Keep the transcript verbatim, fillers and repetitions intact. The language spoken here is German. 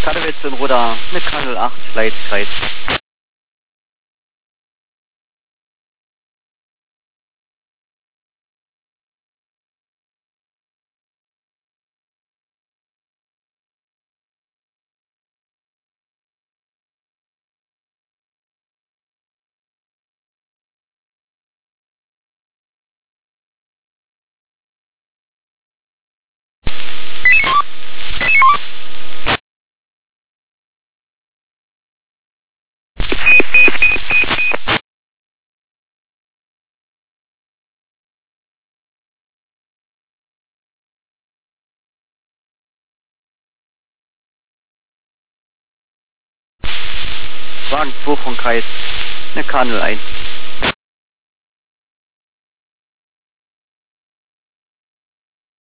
Katowice im Ruder mit K null acht, Leitkreis. Wagen zwei von Kreis, eine K null eins.